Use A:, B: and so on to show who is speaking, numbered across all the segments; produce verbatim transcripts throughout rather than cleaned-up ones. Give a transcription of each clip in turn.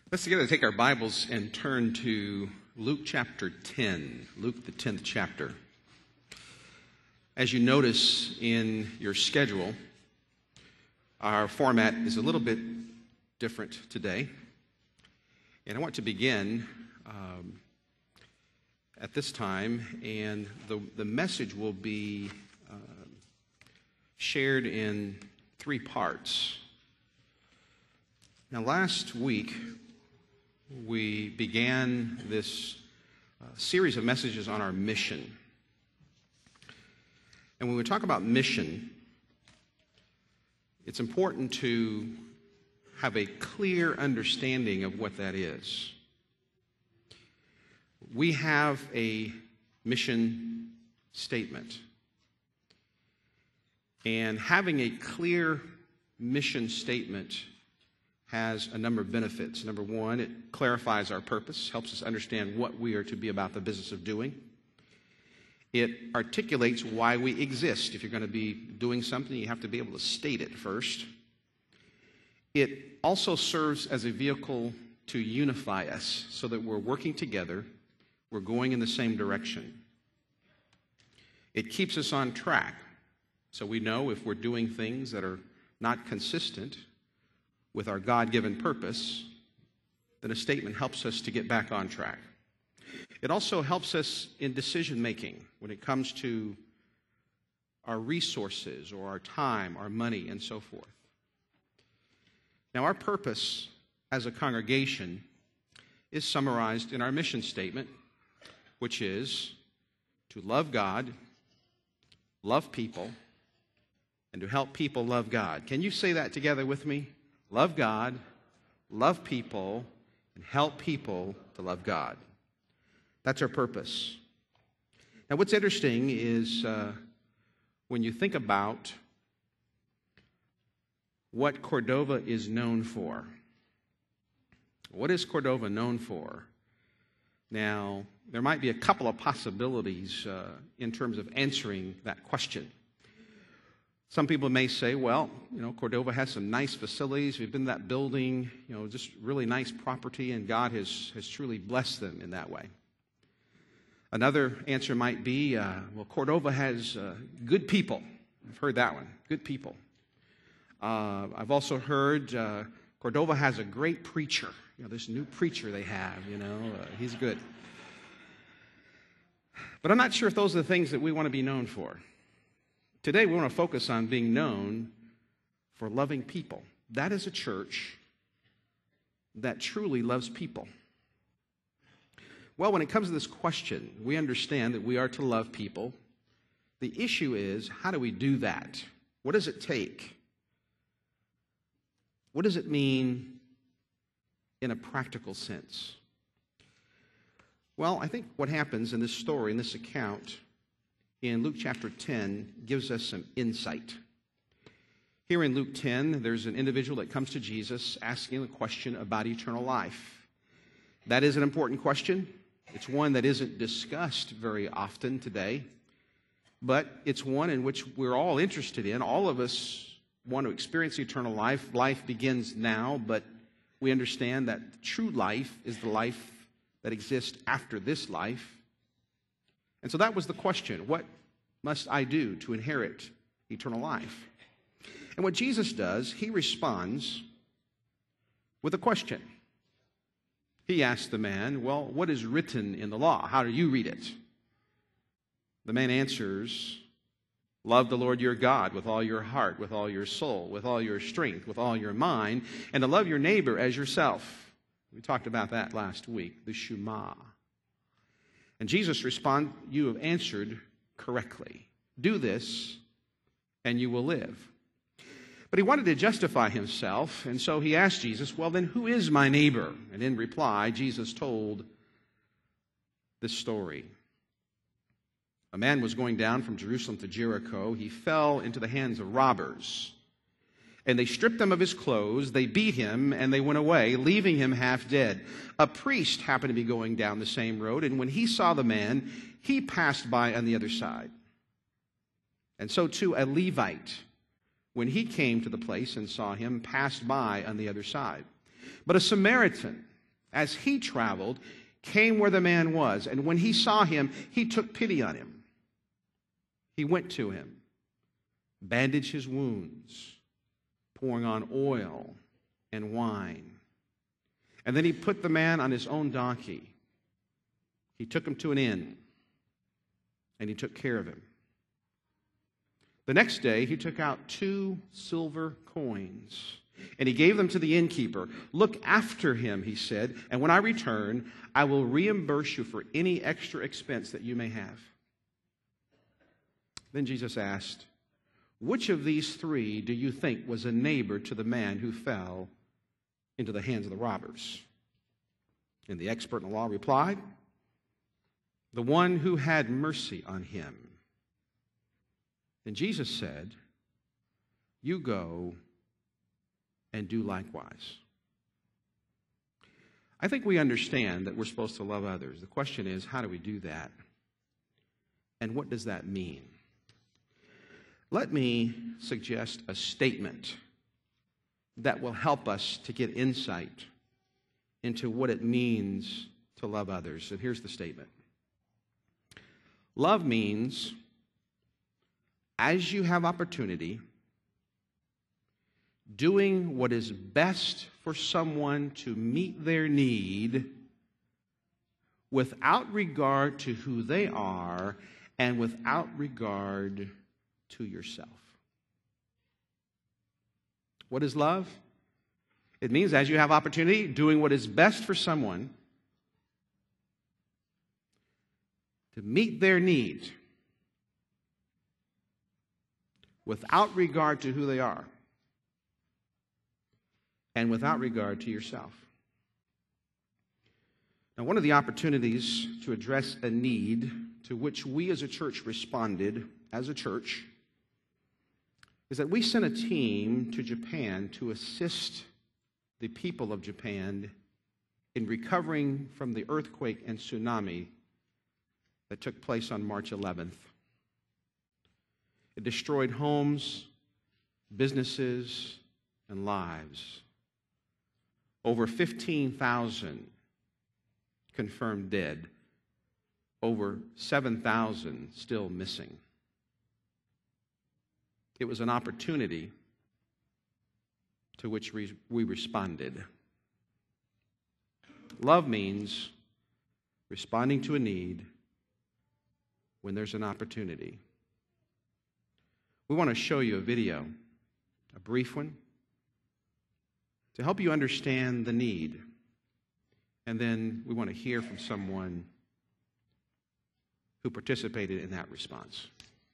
A: Let's together take our Bibles and turn to Luke chapter ten, Luke the tenth chapter. As you notice in your schedule, our format is a little bit different today. And I want to begin um, at this time, and the, the message will be uh, shared in three parts. Now, last week, we began this uh, series of messages on our mission. And when we talk about mission, it's important to have a clear understanding of what that is. We have a mission statement. And having a clear mission statement has a number of benefits. Number one, it clarifies our purpose, helps us understand what we are to be about the business of doing. It articulates why we exist. If you're going to be doing something, you have to be able to state it first. It also serves as a vehicle to unify us so that we're working together, we're going in the same direction. It keeps us on track so we know if we're doing things that are not consistent with our God-given purpose, then a statement helps us to get back on track. It also helps us in decision-making when it comes to our resources or our time, our money, and so forth. Now, our purpose as a congregation is summarized in our mission statement, which is to love God, love people, and to help people love God. Can you say that together with me? Love God, love people, and help people to love God. That's our purpose. Now, what's interesting is uh, when you think about what Cordova is known for. What is Cordova known for? Now, there might be a couple of possibilities uh, in terms of answering that question. Some people may say, well, you know, Cordova has some nice facilities. We've been in that building, you know, just really nice property, and God has, has truly blessed them in that way. Another answer might be, uh, well, Cordova has uh, good people. I've heard that one, good people. Uh, I've also heard uh, Cordova has a great preacher. You know, this new preacher they have, you know, uh, he's good. But I'm not sure if those are the things that we want to be known for. Today, we want to focus on being known for loving people. That is a church that truly loves people. Well, when it comes to this question, we understand that we are to love people. The issue is, how do we do that? What does it take? What does it mean in a practical sense? Well, I think what happens in this story, in this account, in Luke chapter ten, gives us some insight. Here in Luke ten, there's an individual that comes to Jesus asking a question about eternal life. That is an important question. It's one that isn't discussed very often today, but it's one in which we're all interested in. All of us want to experience eternal life. Life begins now, but we understand that true life is the life that exists after this life. And so that was the question. What must I do to inherit eternal life? And what Jesus does, he responds with a question. He asks the man, well, what is written in the law? How do you read it? The man answers, love the Lord your God with all your heart, with all your soul, with all your strength, with all your mind, and to love your neighbor as yourself. We talked about that last week, the Shema. And Jesus responds, you have answered correctly. Do this, and you will live. But he wanted to justify himself, and so he asked Jesus, well, then who is my neighbor? And in reply, Jesus told this story. A man was going down from Jerusalem to Jericho. He fell into the hands of robbers. And they stripped him of his clothes, they beat him, and they went away, leaving him half dead. A priest happened to be going down the same road, and when he saw the man, he passed by on the other side. And so too a Levite, when he came to the place and saw him, passed by on the other side. But a Samaritan, as he traveled, came where the man was. And when he saw him, he took pity on him. He went to him, bandaged his wounds, pouring on oil and wine. And then he put the man on his own donkey. He took him to an inn, and he took care of him. The next day, he took out two silver coins, and he gave them to the innkeeper. "Look after him," he said, "and when I return, I will reimburse you for any extra expense that you may have." Then Jesus asked, "Which of these three do you think was a neighbor to the man who fell into the hands of the robbers?" And the expert in the law replied, "The one who had mercy on him." And Jesus said, "You go and do likewise." I think we understand that we're supposed to love others. The question is, how do we do that? And what does that mean? Let me suggest a statement that will help us to get insight into what it means to love others. And here's the statement. Love means, as you have opportunity, doing what is best for someone to meet their need without regard to who they are and without regard to yourself. What is love? It means, as you have opportunity, doing what is best for someone to meet their need without regard to who they are and without regard to yourself. Now, one of the opportunities to address a need to which we as a church responded as a church is that we sent a team to Japan to assist the people of Japan in recovering from the earthquake and tsunami that took place on March eleventh. It destroyed homes, businesses, and lives. Over fifteen thousand confirmed dead. Over seven thousand still missing. It was an opportunity to which we responded. Love means responding to a need when there's an opportunity. We want to show you a video, a brief one, to help you understand the need. And then we want to hear from someone who participated in that response.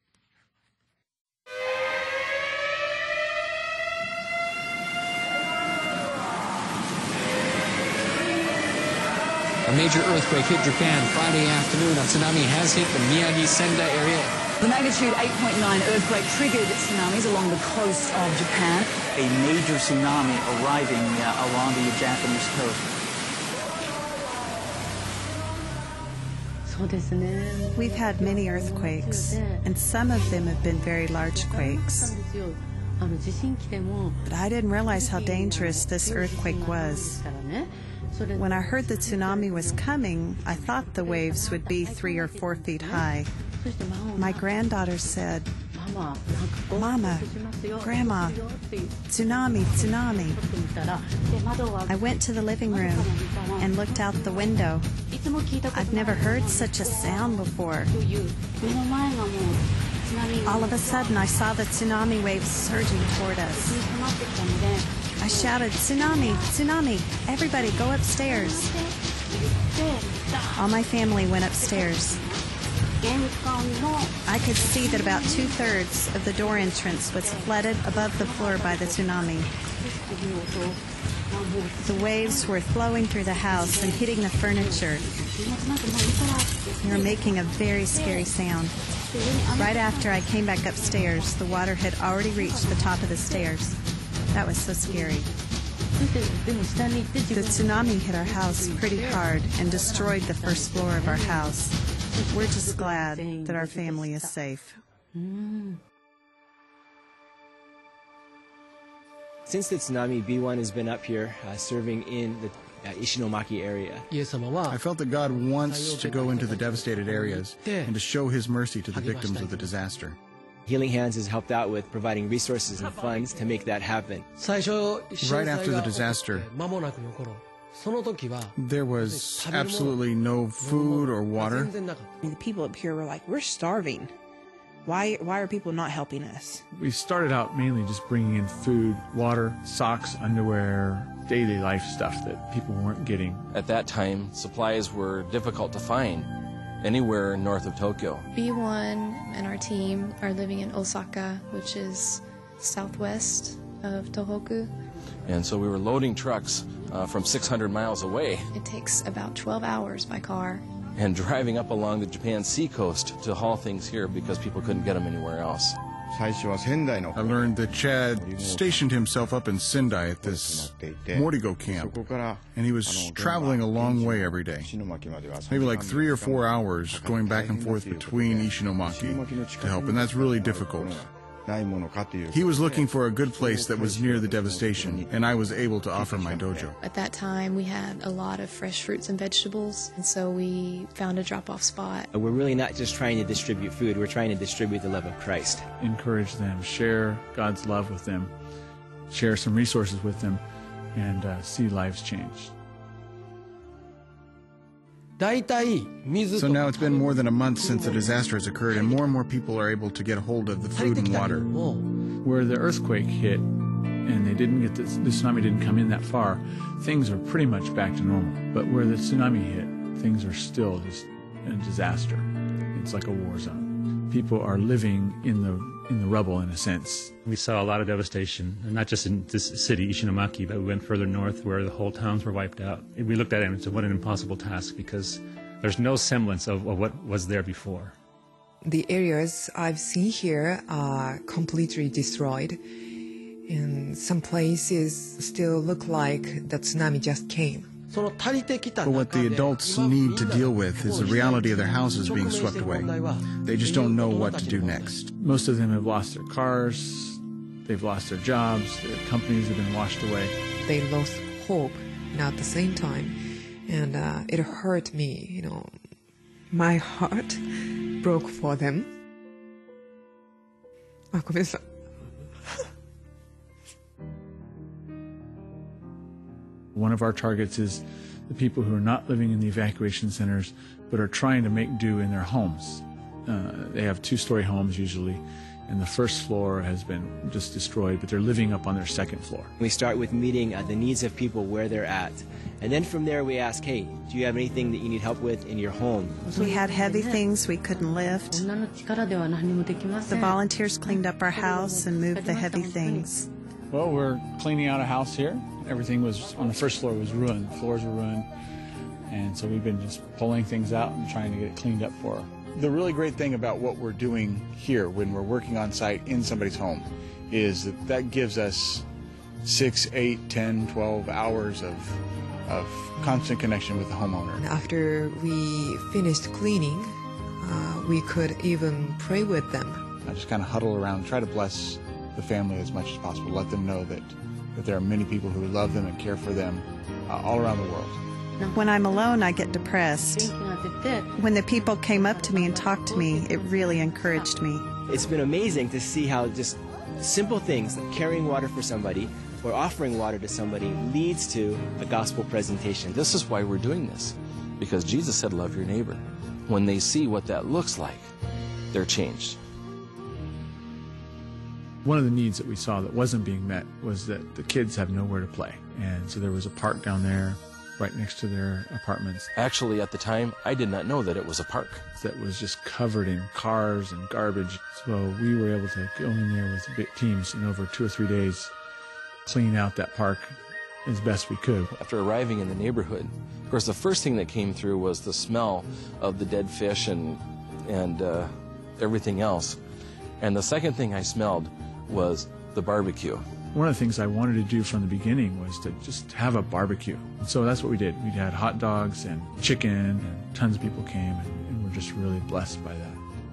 B: A major earthquake hit Japan Friday afternoon. A tsunami has hit the Miyagi-Senda area.
C: The magnitude eight point nine earthquake triggered tsunamis along the coast of Japan.
D: A major tsunami arriving uh, along the Japanese coast.
E: We've had many earthquakes, and some of them have been very large quakes. But I didn't realize how dangerous this earthquake was. When I heard the tsunami was coming, I thought the waves would be three or four feet high. My granddaughter said, "Mama, Grandma, tsunami, tsunami." I went to the living room and looked out the window. I've never heard such a sound before. All of a sudden, I saw the tsunami waves surging toward us. I shouted, "Tsunami, tsunami, everybody go upstairs." All my family went upstairs. I could see that about two-thirds of the door entrance was flooded above the floor by the tsunami. The waves were flowing through the house and hitting the furniture. They were making a very scary sound. Right after I came back upstairs, the water had already reached the top of the stairs. That was so scary. The tsunami hit our house pretty hard and destroyed the first floor of our house. We're just glad that our family is safe.
F: Since the tsunami, B one has been up here uh, serving in the uh, Ishinomaki area.
G: I felt that God wants to go into the devastated areas and to show his mercy to the victims of the disaster.
F: Healing Hands has helped out with providing resources and funds to make that happen.
G: Right after the disaster, there was absolutely no food or water.
H: The people up here were like, we're starving. Why, why are people not helping us?
I: We started out mainly just bringing in food, water, socks, underwear, daily life stuff that people weren't getting.
J: At that time, supplies were difficult to find anywhere north of Tokyo.
K: B one and our team are living in Osaka, which is southwest of Tohoku.
J: And so we were loading trucks uh, from six hundred miles away.
K: It takes about twelve hours by car.
J: And driving up along the Japan sea coast to haul things here because people couldn't get them anywhere else.
G: I learned that Chad stationed himself up in Sendai at this Mordigo camp, and he was traveling a long way every day, maybe like three or four hours going back and forth between Ishinomaki to help, and that's really difficult. He was looking for a good place that was near the devastation, and I was able to offer my dojo.
K: At that time, we had a lot of fresh fruits and vegetables, and so we found a drop-off spot.
F: We're really not just trying to distribute food, we're trying to distribute the love of Christ.
I: Encourage them, share God's love with them, share some resources with them, and uh, see lives changed.
G: So now it's been more than a month since the disaster has occurred, and more and more people are able to get a hold of the food and water.
I: Where the earthquake hit and they didn't get the, the tsunami didn't come in that far, things are pretty much back to normal. But where the tsunami hit, things are still just a disaster. It's like a war zone. People are living in the in the rubble, in a sense.
L: We saw a lot of devastation, not just in this city, Ishinomaki, but we went further north where the whole towns were wiped out. We looked at it and said, what an impossible task, because there's no semblance of, of what was there before.
M: The areas I've seen here are completely destroyed, and some places still look like the tsunami just came.
G: But what the adults need to deal with is the reality of their houses being swept away. They just don't know what to do next.
I: Most of them have lost their cars, they've lost their jobs, their companies have been washed away.
M: They lost hope, and at the same time, and uh, it hurt me, you know. My heart broke for them. あ、ごめんなさい。
I: One of our targets is the people who are not living in the evacuation centers but are trying to make do in their homes. Uh, they have two-story homes usually, and the first floor has been just destroyed, but they're living up on their second floor.
F: We start with meeting uh, the needs of people where they're at. And then from there we ask, hey, do you have anything that you need help with in your home?
E: We had heavy things we couldn't lift. The volunteers cleaned up our house and moved the heavy things.
I: Well, we're cleaning out a house here. Everything was on the first floor was ruined. The floors were ruined. And so we've been just pulling things out and trying to get it cleaned up for her.
G: The really great thing about what we're doing here when we're working on site in somebody's home is that that gives us six, eight, ten, twelve hours of, of constant connection with the homeowner.
M: After we finished cleaning, uh, we could even pray with them.
G: I just kind of huddle around, try to bless the family as much as possible, let them know that, that there are many people who love them and care for them uh, all around the world.
E: When I'm alone, I get depressed. When the people came up to me and talked to me, it really encouraged me.
F: It's been amazing to see how just simple things like carrying water for somebody or offering water to somebody leads to a gospel presentation.
J: This is why we're doing this, because Jesus said, love your neighbor. When they see what that looks like, they're changed.
I: One of the needs that we saw that wasn't being met was that the kids have nowhere to play. And so there was a park down there right next to their apartments.
J: Actually, at the time, I did not know that it was a park.
I: That was just covered in cars and garbage. So we were able to go in there with big teams and over two or three days clean out that park as best we could.
J: After arriving in the neighborhood, of course, the first thing that came through was the smell of the dead fish and, and uh, everything else. And the second thing I smelled was the barbecue.
I: One of the things I wanted to do from the beginning was to just have a barbecue. And so that's what we did. We had hot dogs and chicken, and tons of people came, and, and we're just really blessed by that.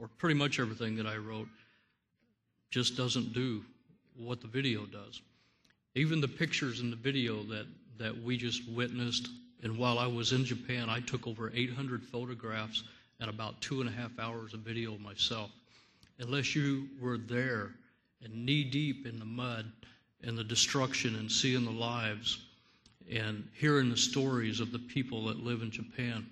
N: or pretty much everything that I wrote, just doesn't do what the video does. Even the pictures in the video that, that we just witnessed, and while I was in Japan, I took over eight hundred photographs and about two and a half hours of video myself. Unless you were there and knee-deep in the mud and the destruction and seeing the lives and hearing the stories of the people that live in Japan,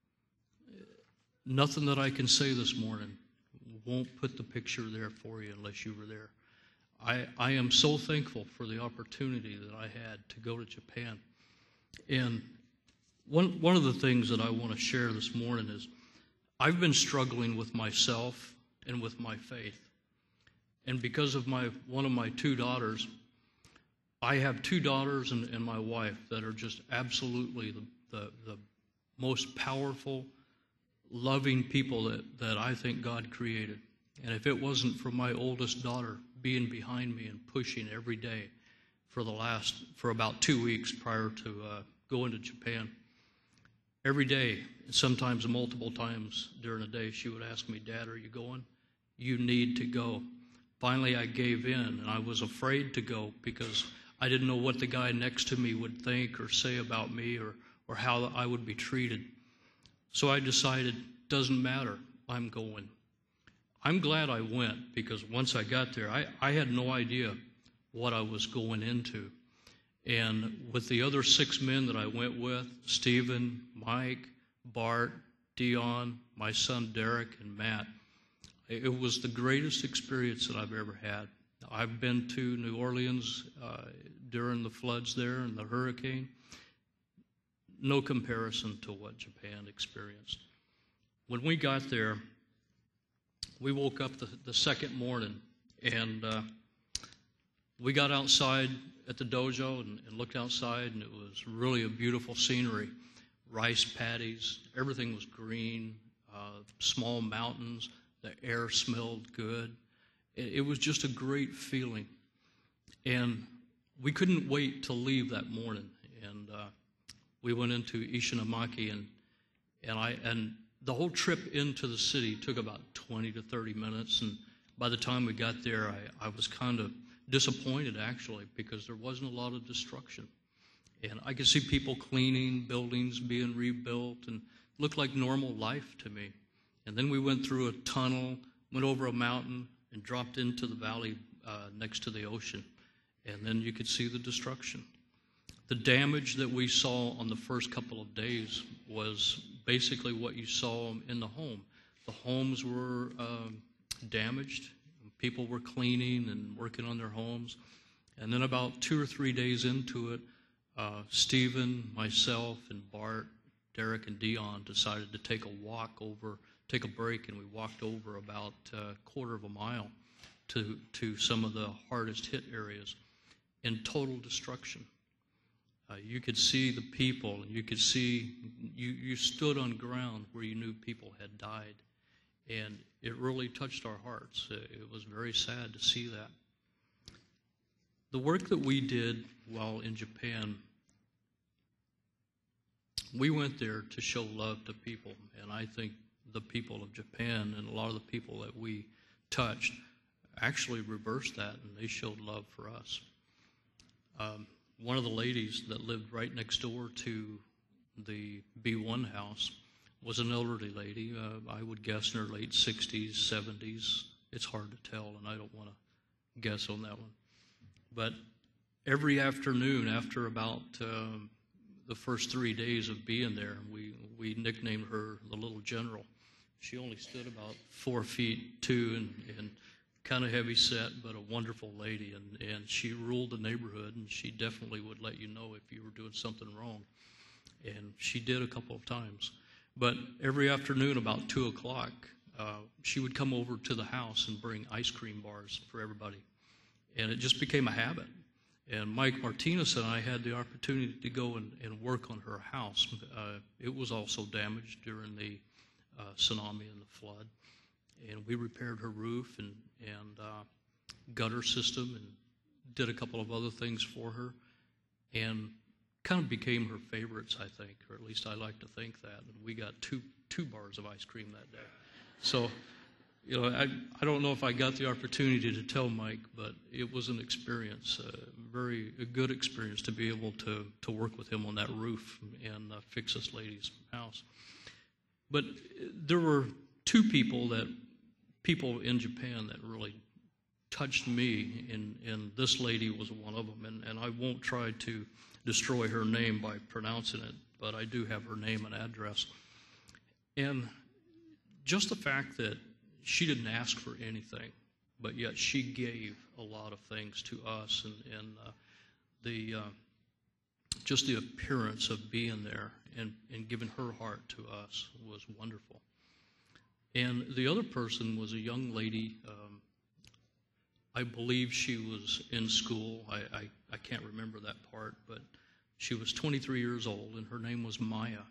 N: nothing that I can say this morning won't put the picture there for you unless you were there. I, I am so thankful for the opportunity that I had to go to Japan. And one, one of the things that I want to share this morning is I've been struggling with myself and with my faith. And because of my one of my two daughters, I have two daughters and, and my wife that are just absolutely the, the, the most powerful, loving people that, that I think God created. And if it wasn't for my oldest daughter being behind me and pushing every day for the last, for about two weeks prior to uh, going to Japan, every day, sometimes multiple times during the day, she would ask me, "Dad, are you going? You need to go." Finally, I gave in, and I was afraid to go because I didn't know what the guy next to me would think or say about me or, or how I would be treated. So I decided, doesn't matter, I'm going. I'm glad I went because once I got there, I, I had no idea what I was going into. And with the other six men that I went with, Stephen, Mike, Bart, Dion, my son Derek, and Matt, it was the greatest experience that I've ever had. I've been to New Orleans uh, during the floods there and the hurricane. No comparison to what Japan experienced. When we got there, we woke up the, the second morning, and uh, we got outside at the dojo and, and looked outside, and it was really a beautiful scenery. Rice paddies, everything was green, uh, small mountains, the air smelled good. It, it was just a great feeling. And we couldn't wait to leave that morning. And uh, we went into Ishinomaki, and, and I and the whole trip into the city took about twenty to thirty minutes, and by the time we got there, I, I was kind of disappointed, actually, because there wasn't a lot of destruction. And I could see people cleaning, buildings being rebuilt, and it looked like normal life to me. And then we went through a tunnel, went over a mountain, and dropped into the valley uh, next to the ocean. And then you could see the destruction. The damage that we saw on the first couple of days was basically what you saw in the home. The homes were uh, damaged. People were cleaning and working on their homes. And then about two or three days into it, uh, Stephen, myself, and Bart, Derek, and Dion decided to take a walk over, take a break, and we walked over about a quarter of a mile to, to some of the hardest hit areas in total destruction. Uh, you could see the people, and you could see, you, you stood on ground where you knew people had died. And it really touched our hearts. It was very sad to see that. The work that we did while in Japan, we went there to show love to people. And I think the people of Japan and a lot of the people that we touched actually reversed that, and they showed love for us. Um, one of the ladies that lived right next door to the B one house was an elderly lady, uh, I would guess in her late sixties, seventies. It's hard to tell, and I don't want to guess on that one. But every afternoon, after about uh, the first three days of being there, we, we nicknamed her the Little General. She only stood about four feet two and, and kind of heavy set, but a wonderful lady, and, and she ruled the neighborhood, and she definitely would let you know if you were doing something wrong. And she did a couple of times. But every afternoon about two o'clock, uh, she would come over to the house and bring ice cream bars for everybody. And it just became a habit. And Mike Martinez and I had the opportunity to go and, and work on her house. Uh, it was also damaged during the uh, tsunami and the flood. And we repaired her roof and, and uh, gutter system and did a couple of other things for her. And kind of became her favorites, I think, or at least I like to think that. And we got two two bars of ice cream that day. So you know, I, I don't know if I got the opportunity to tell Mike, but it was an experience, a very a good experience to be able to, to work with him on that roof and uh, fix this lady's house. But there were two people that, people in Japan that really touched me, and, and this lady was one of them. And, and I won't try to destroy her name by pronouncing it, but I do have her name and address. And just the fact that she didn't ask for anything, but yet she gave a lot of things to us, and, and uh, the uh, just the appearance of being there and, and giving her heart to us was wonderful. And the other person was a young lady. Um, I believe she was in school. I, I, I can't remember that part, but she was twenty-three years old, and her name was Maya.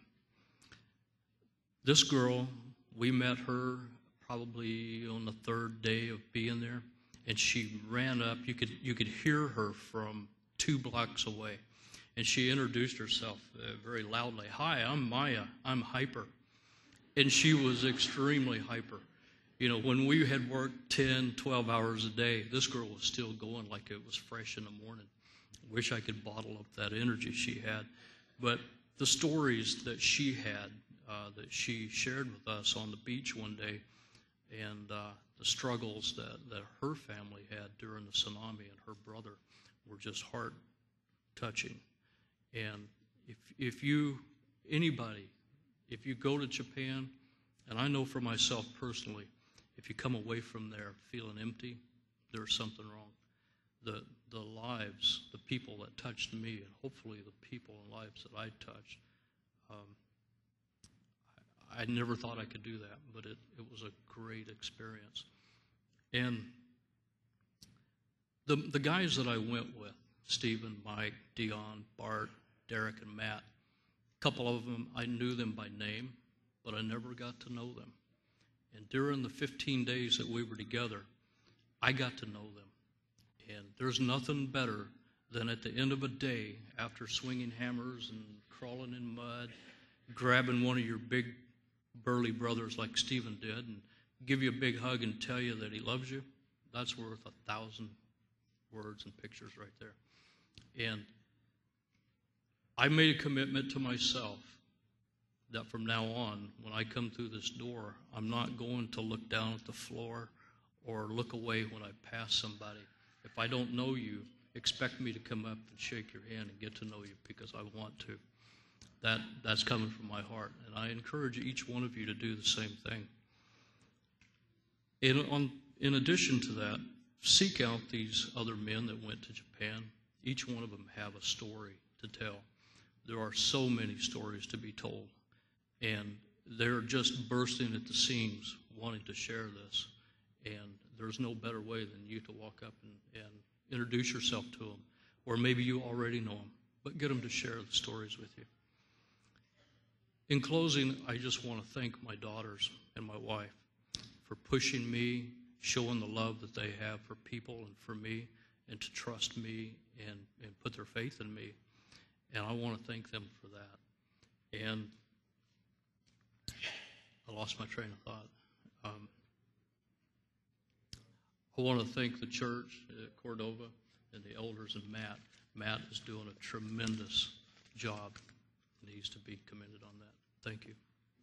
N: This girl, we met her probably on the third day of being there, and she ran up. You could you could hear her from two blocks away, and she introduced herself uh, very loudly. "Hi, I'm Maya. I'm hyper," and she was extremely hyper. You know, when we had worked ten, twelve hours a day, this girl was still going like it was fresh in the morning. Wish I could bottle up that energy she had, but the stories that she had, uh, that she shared with us on the beach one day, and uh, the struggles that, that her family had during the tsunami and her brother were just heart-touching. And if, if you, anybody, if you go to Japan, and I know for myself personally, if you come away from there feeling empty, there's something wrong. The, the lives, the people that touched me, and hopefully the people and lives that I touched, um, I never thought I could do that, but it, it was a great experience. And the, the guys that I went with, Stephen, Mike, Dion, Bart, Derek, and Matt, a couple of them, I knew them by name, but I never got to know them. And during the fifteen days that we were together, I got to know them. And there's nothing better than at the end of a day, after swinging hammers and crawling in mud, grabbing one of your big burly brothers like Stephen did and give you a big hug and tell you that he loves you. That's worth a thousand words and pictures right there. And I made a commitment to myself that from now on, when I come through this door, I'm not going to look down at the floor or look away when I pass somebody. If I don't know you, expect me to come up and shake your hand and get to know you, because I want to. That, that's coming from my heart, and I encourage each one of you to do the same thing. In, on, in addition to that, seek out these other men that went to Japan. Each one of them have a story to tell. There are so many stories to be told, and they're just bursting at the seams wanting to share this. And there's no better way than you to walk up and, and introduce yourself to them, or maybe you already know them, but get them to share the stories with you. In closing, I just want to thank my daughters and my wife for pushing me, showing the love that they have for people and for me, and to trust me and, and put their faith in me. And I want to thank them for that. And I lost my train of thought. Um, I want to thank the church at Cordova and the elders and Matt. Matt is doing a tremendous job, and he's to be commended on that. Thank you.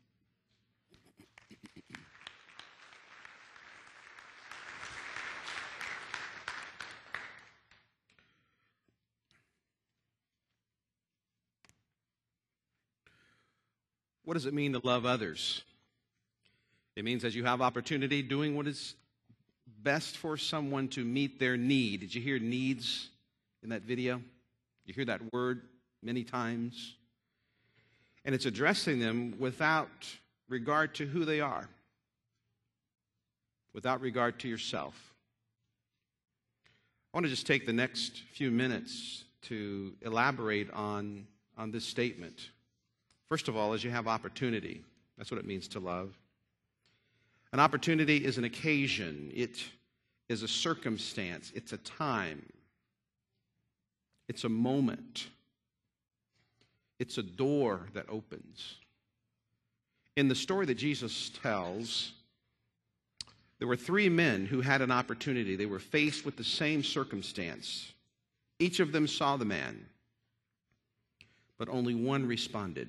A: What does it mean to love others? It means as you have opportunity, doing what is best for someone to meet their need. Did you hear needs in that video? You hear that word many times. And it's addressing them without regard to who they are, without regard to yourself. I want to just take the next few minutes to elaborate on, on this statement. First of all, as you have opportunity, that's what it means to love. An opportunity is an occasion. It is a circumstance. It's a time. It's a moment. It's a door that opens. In the story that Jesus tells, There were three men who had an opportunity. They were faced with the same circumstance. Each of them saw the man, but only one responded.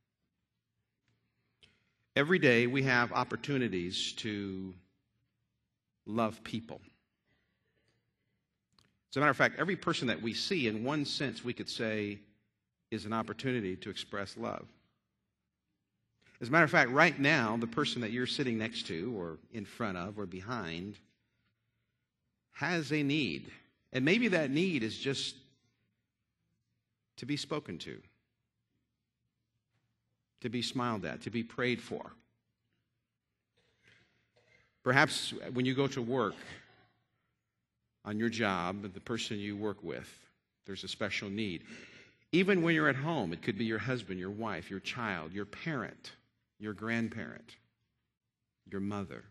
A: Every day we have opportunities to love people. As a matter of fact, every person that we see, in one sense, we could say, is an opportunity to express love. As a matter of fact, right now, the person that you're sitting next to or in front of or behind has a need. And maybe that need is just to be spoken to, to be smiled at, to be prayed for. Perhaps when you go to work on your job, the person you work with, there's a special need. Even when you're at home, it could be your husband, your wife, your child, your parent, your grandparent, your mother.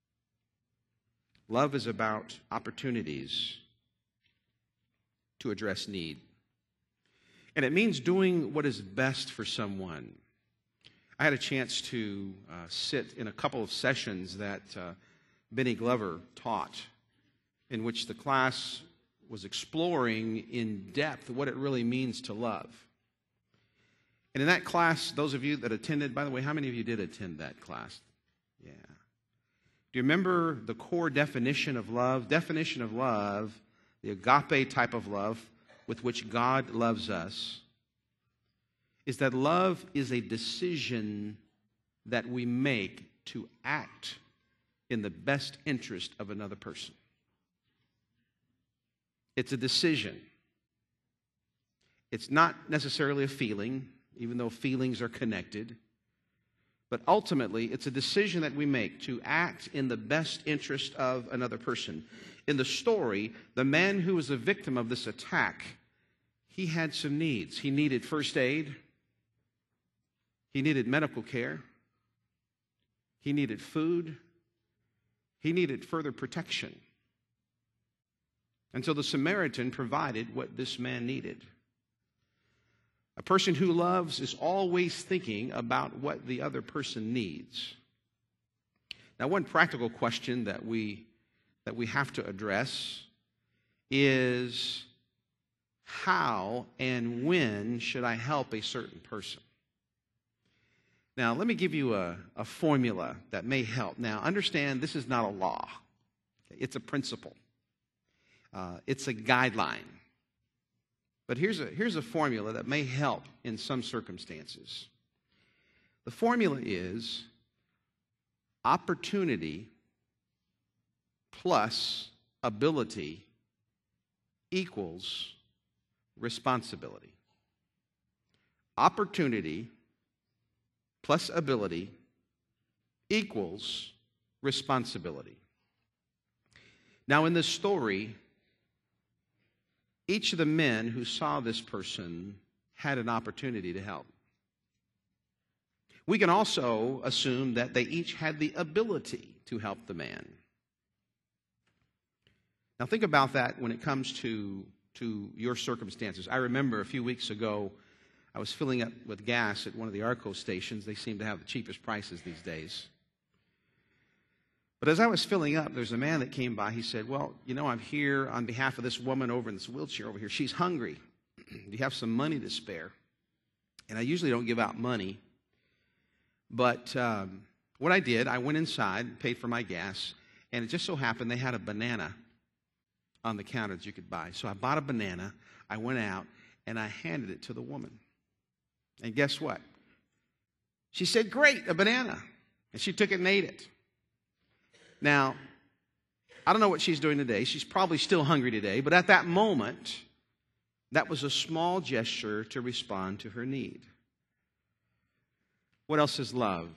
A: Love is about opportunities to address need. And it means doing what is best for someone. I had a chance to uh, sit in a couple of sessions that uh, Benny Glover taught, in which the class was exploring in depth what it really means to love. And in that class, those of you that attended, by the way, how many of you did attend that class? Yeah. Do you remember the core definition of love? Definition of love, the agape type of love with which God loves us, is that love is a decision that we make to act in the best interest of another person. It's a decision. It's not necessarily a feeling, even though feelings are connected. But ultimately, it's a decision that we make to act in the best interest of another person. In the story, the man who was a victim of this attack, he had some needs. He needed first aid. He needed medical care. He needed food. He needed further protection. And so the Samaritan provided what this man needed. A person who loves is always thinking about what the other person needs. Now, one practical question that we, that we have to address is, how and when should I help a certain person? Now, let me give you a, a formula that may help. Now, understand this is not a law. It's a principle. Uh, it's a guideline. But here's a, here's a formula that may help in some circumstances. The formula is opportunity plus ability equals responsibility. Opportunity plus ability equals responsibility. Now, in this story, each of the men who saw this person had an opportunity to help. We can also assume that they each had the ability to help the man. Now, think about that when it comes to, to your circumstances. I remember a few weeks ago, I was filling up with gas at one of the ARCO stations. They seem to have the cheapest prices these days. But as I was filling up, there's a man that came by. He said, well, you know, I'm here on behalf of this woman over in this wheelchair over here. She's hungry. Do you have some money to spare? And I usually don't give out money. But um, what I did, I went inside, paid for my gas, and it just so happened they had a banana on the counter that you could buy. So I bought a banana, I went out, and I handed it to the woman. And guess what? She said, great, a banana. And she took it and ate it. Now, I don't know what she's doing today. She's probably still hungry today. But at that moment, that was a small gesture to respond to her need. What else is love?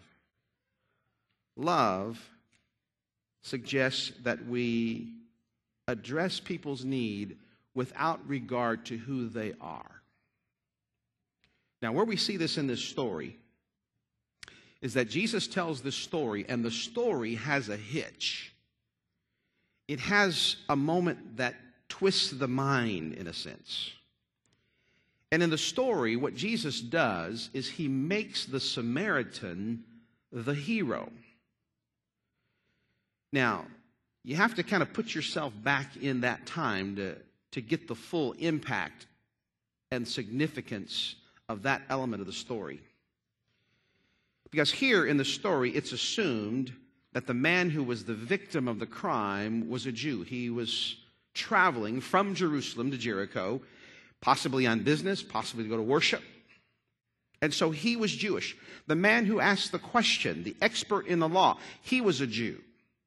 A: Love suggests that we address people's need without regard to who they are. Now, where we see this in this story is that Jesus tells this story, and the story has a hitch. It has a moment that twists the mind, in a sense. And in the story, what Jesus does is he makes the Samaritan the hero. Now, you have to kind of put yourself back in that time to, to get the full impact and significance of that element of the story. Because here in the story, it's assumed that the man who was the victim of the crime was a Jew. He was traveling from Jerusalem to Jericho, possibly on business, possibly to go to worship. And so he was Jewish. The man who asked the question, the expert in the law, he was a Jew.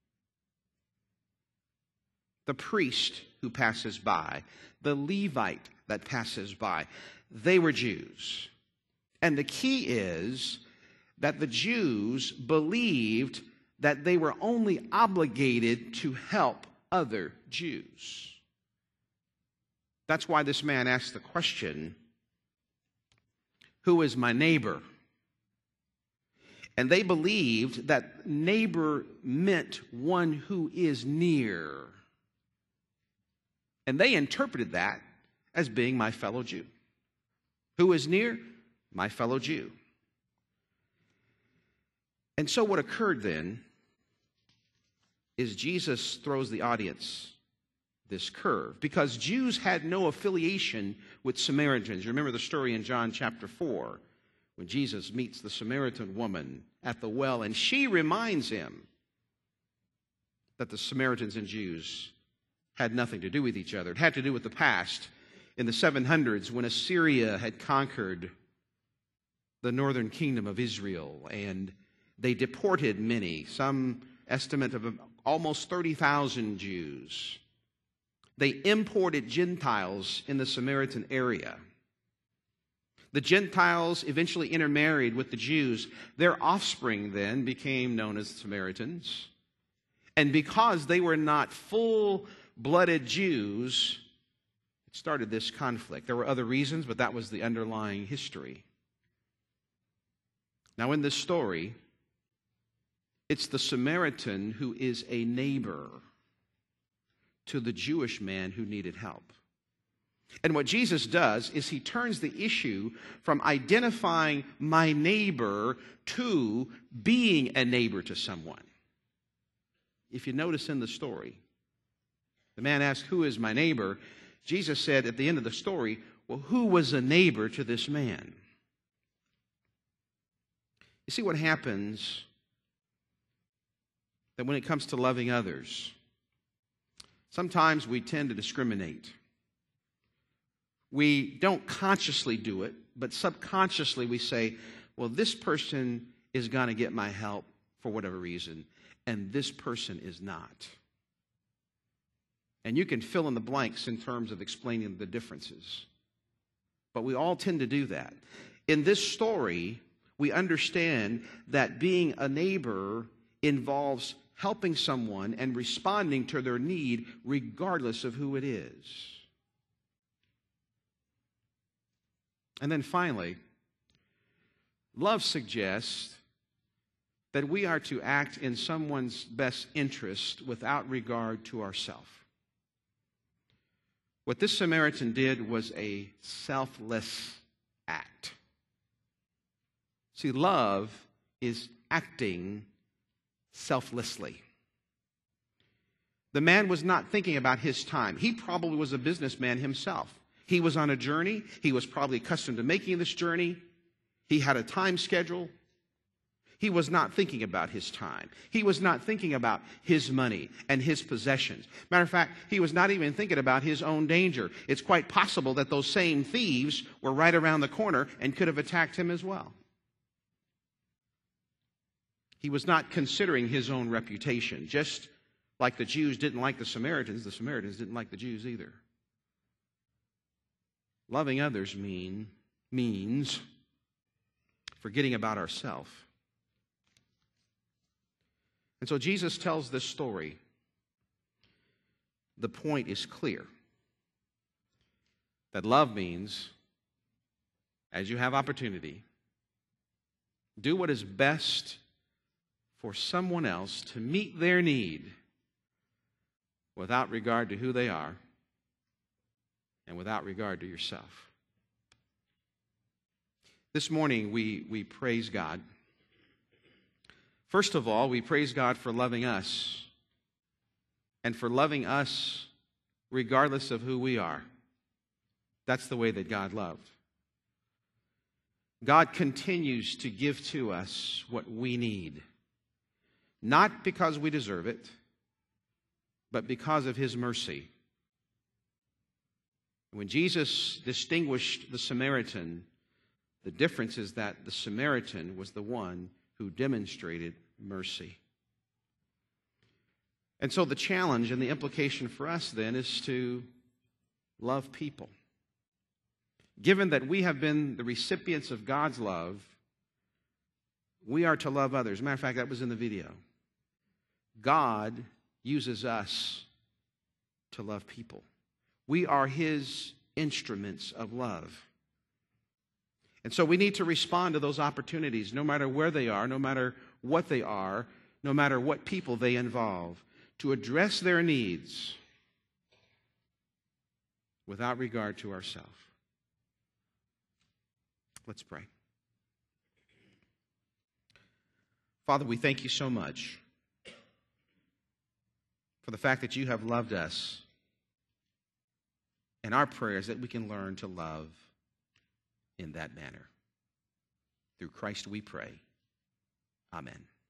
A: The priest who passes by, the Levite that passes by, they were Jews. And the key is that the Jews believed that they were only obligated to help other Jews. That's why this man asked the question, who is my neighbor? And they believed that neighbor meant one who is near. And they interpreted that as being my fellow Jew. Who is near? My fellow Jew. And so what occurred then is Jesus throws the audience this curve, because Jews had no affiliation with Samaritans. You remember the story in John chapter four when Jesus meets the Samaritan woman at the well, and she reminds him that the Samaritans and Jews had nothing to do with each other. It had to do with the past. In the seven hundreds, when Assyria had conquered the northern kingdom of Israel, and they deported many, some estimate of almost thirty thousand Jews. They imported Gentiles in the Samaritan area. The Gentiles eventually intermarried with the Jews. Their offspring then became known as Samaritans. And because they were not full-blooded Jews, it started this conflict. There were other reasons, but that was the underlying history. Now, in this story, it's the Samaritan who is a neighbor to the Jewish man who needed help. And what Jesus does is he turns the issue from identifying my neighbor to being a neighbor to someone. If you notice in the story, the man asked, who is my neighbor? Jesus said at the end of the story, well, who was a neighbor to this man? You see what happens that when it comes to loving others, sometimes we tend to discriminate. We don't consciously do it, but subconsciously we say, well, this person is going to get my help for whatever reason, and this person is not. And you can fill in the blanks in terms of explaining the differences. But we all tend to do that. In this story, we understand that being a neighbor involves helping someone and responding to their need regardless of who it is. And then finally, love suggests that we are to act in someone's best interest without regard to ourselves. What this Samaritan did was a selfless act. See, love is acting selflessly. The man was not thinking about his time. He probably was a businessman himself. He was on a journey. He was probably accustomed to making this journey. He had a time schedule. He was not thinking about his time. He was not thinking about his money and his possessions. Matter of fact, he was not even thinking about his own danger. It's quite possible that those same thieves were right around the corner and could have attacked him as well. He was not considering his own reputation. Just like the Jews didn't like the Samaritans, the Samaritans didn't like the Jews either. Loving others mean, means forgetting about ourselves. And so Jesus tells this story. The point is clear. That love means, as you have opportunity, do what is best for someone else to meet their need without regard to who they are and without regard to yourself. This morning we, we praise God. First of all, we praise God for loving us and for loving us regardless of who we are. That's the way that God loved. God continues to give to us what we need, not because we deserve it, but because of his mercy. When Jesus distinguished the Samaritan, the difference is that the Samaritan was the one who demonstrated mercy. And so the challenge and the implication for us then is to love people. Given that we have been the recipients of God's love, we are to love others. As a matter of fact, that was in the video. God uses us to love people. We are his instruments of love. And so we need to respond to those opportunities, no matter where they are, no matter what they are, no matter what people they involve, to address their needs without regard to ourselves. Let's pray. Father, we thank you so much for the fact that you have loved us. And our prayer is that we can learn to love in that manner. Through Christ we pray. Amen.